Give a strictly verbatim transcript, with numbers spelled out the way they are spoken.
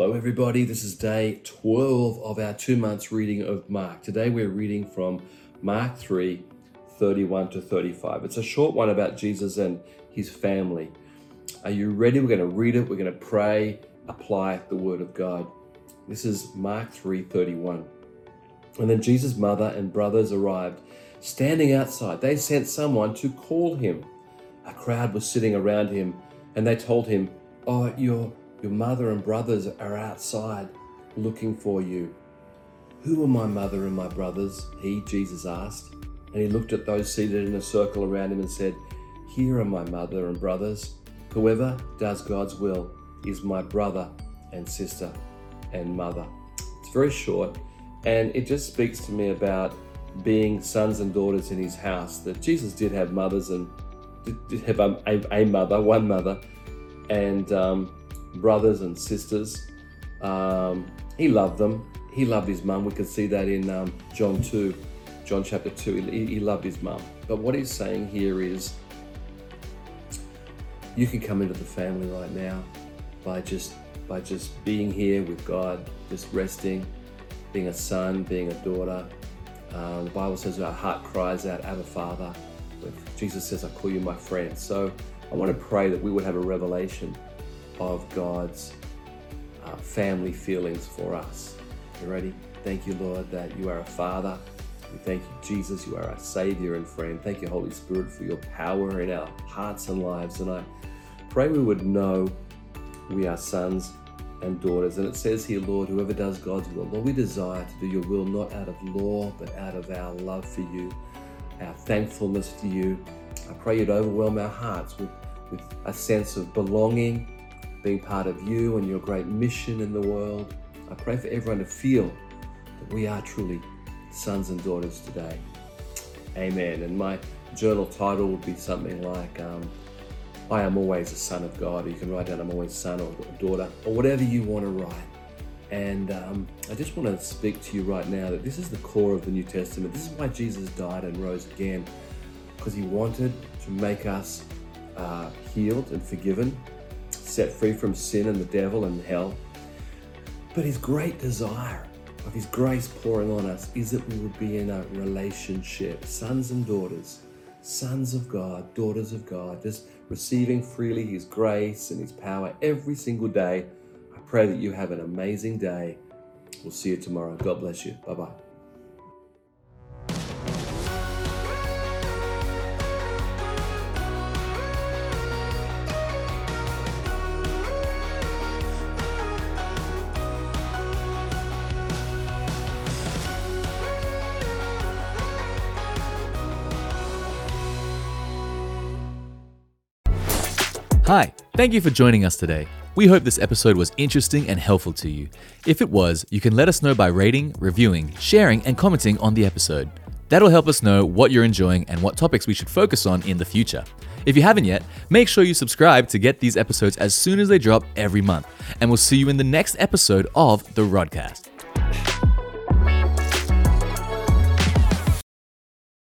Hello everybody, this is day twelve of our two months reading of Mark. Today we're reading from Mark three, thirty-one to thirty-five. It's a short one about Jesus and his family. Are you ready? We're going to read it, we're going to pray, apply the word of God. This is Mark three, thirty-one. And then Jesus' mother and brothers arrived, standing outside. They sent someone to call him. A crowd was sitting around him and they told him, "Oh, your Your mother and brothers are outside looking for you." "Who are my mother and my brothers?" he, Jesus, asked. And he looked at those seated in a circle around him and said, "Here are my mother and brothers. Whoever does God's will is my brother and sister and mother." It's very short, and it just speaks to me about being sons and daughters in his house, that Jesus did have mothers and did, did have a, a, a mother, one mother, and um, brothers and sisters. Um, he loved them. He loved his mum. We can see that in um, John two, John chapter two. He, he loved his mum. But what he's saying here is, you can come into the family right now by just by just being here with God, just resting, being a son, being a daughter. Uh, the Bible says our heart cries out, "Abba, Father." Jesus says, "I call you my friend." So I want to pray that we would have a revelation of God's uh, family feelings for us. You ready? Thank you, Lord, that you are a Father. We thank you, Jesus, you are our Savior and friend. Thank you, Holy Spirit, for your power in our hearts and lives. And I pray we would know we are sons and daughters. And it says here, Lord, whoever does God's will. Lord, we desire to do your will, not out of law, but out of our love for you, our thankfulness to you. I pray you'd overwhelm our hearts with, with a sense of belonging, being part of you and your great mission in the world. I pray for everyone to feel that we are truly sons and daughters today. Amen. And my journal title would be something like, um, I am always a son of God. Or you can write down, I'm always a son or a daughter, or whatever you want to write. And um, I just want to speak to you right now that this is the core of the New Testament. This is why Jesus died and rose again, because he wanted to make us uh, healed and forgiven, set free from sin and the devil and hell. But his great desire of his grace pouring on us is that we would be in a relationship, sons and daughters, sons of God, daughters of God, just receiving freely his grace and his power every single day. I pray that you have an amazing day. We'll see you tomorrow. God bless you. Bye-bye. Hi, thank you for joining us today. We hope this episode was interesting and helpful to you. If it was, you can let us know by rating, reviewing, sharing, and commenting on the episode. That'll help us know what you're enjoying and what topics we should focus on in the future. If you haven't yet, make sure you subscribe to get these episodes as soon as they drop every month. And we'll see you in the next episode of The Rodcast.